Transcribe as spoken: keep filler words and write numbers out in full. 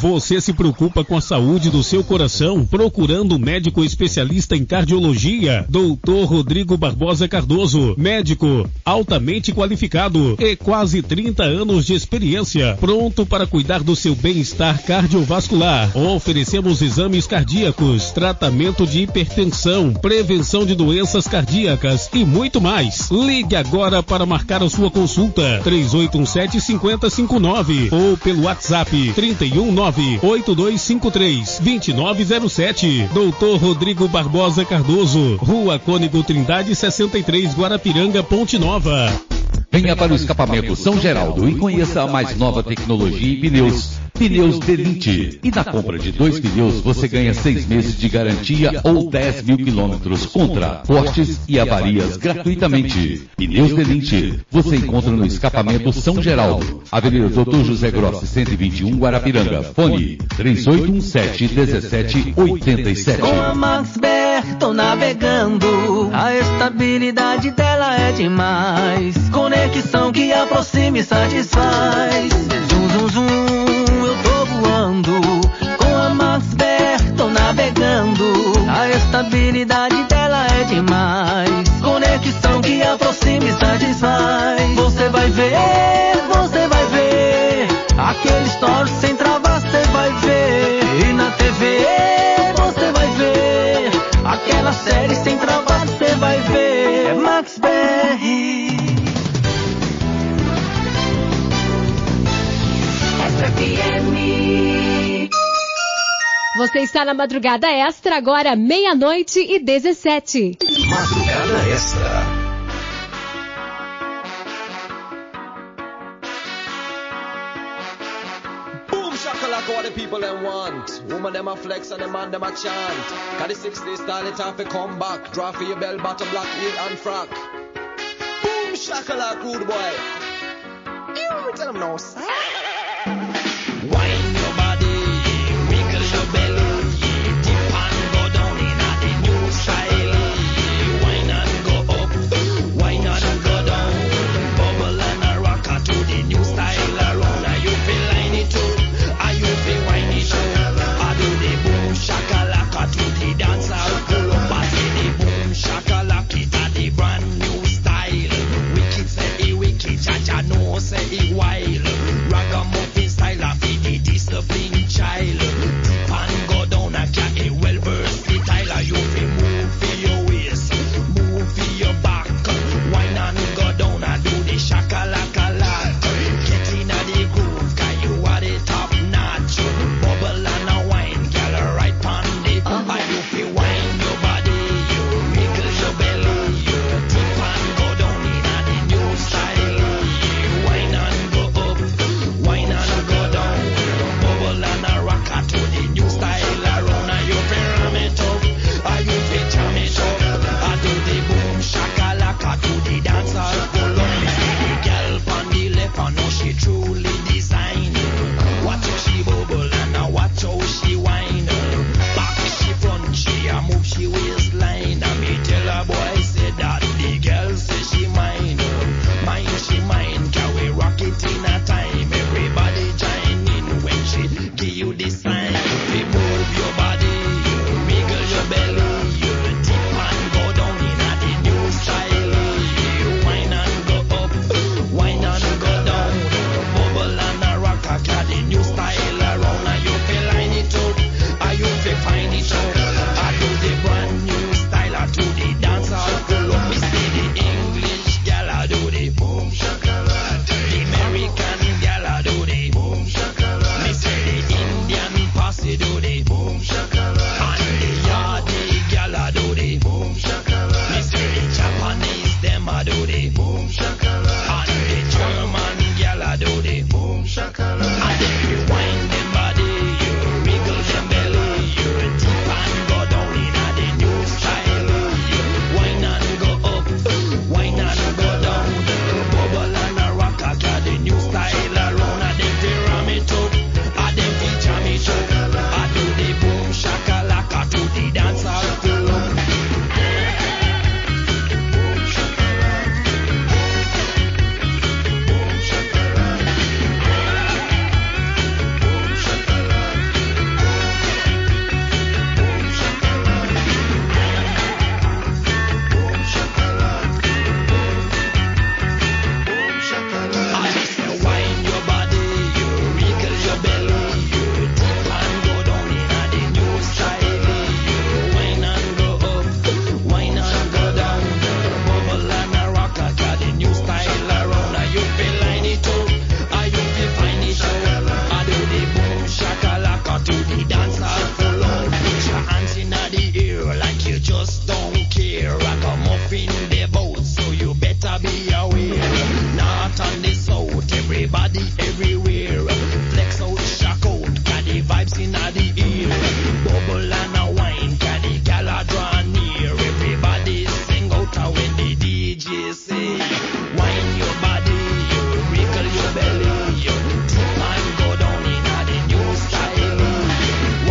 Você se preocupa com a saúde do seu coração, procurando um médico especialista em cardiologia? doutor Rodrigo Barbosa Cardoso, médico altamente qualificado e quase trinta anos de experiência, pronto para cuidar do seu bem-estar cardiovascular. Oferecemos exames cardíacos, tratamento de hipertensão, prevenção de doenças cardíacas e muito mais. Ligue agora para marcar a sua consulta, três oito um sete, cinco zero cinco nove ou pelo WhatsApp trinta e um, nove oito dois cinco três, dois nove zero sete. doutor Rodrigo Barbosa Cardoso, Rua Cônego Trindade sessenta e três, Guarapiranga, Ponte Nova. Venha para o escapamento São Geraldo e conheça a mais nova tecnologia em pneus. Pneus Delinte. E na compra de dois pneus você ganha seis meses de garantia ou dez mil quilômetros contra cortes e avarias gratuitamente. Pneus Delinte. Você encontra no escapamento São Geraldo, Avenida doutor José Grossi, cento e vinte e um, Guarapiranga. Fone três oito um sete, um sete oito sete. Com a Max B R tô navegando, a estabilidade dela é demais. Conexão que aproxima e satisfaz. Zum, zum, zum, eu tô voando. Com a Max B R tô navegando, a estabilidade dela é demais. Conexão que aproxima e satisfaz. Você vai ver, você vai ver aquele story sem travar, você vai ver. E na T V você vai ver aquela série sem travar, você vai ver. É Max B R. Você está na Madrugada Extra, agora meia-noite e dezessete. Madrugada Extra. Boom shakalaka, what the people them want. Woman them a flex and the man them a chant. Got the sixties style, it time for come back. Draw for your bell bottom, black heel and frock. Boom shakalaka, rude boy. You tell them no, sir.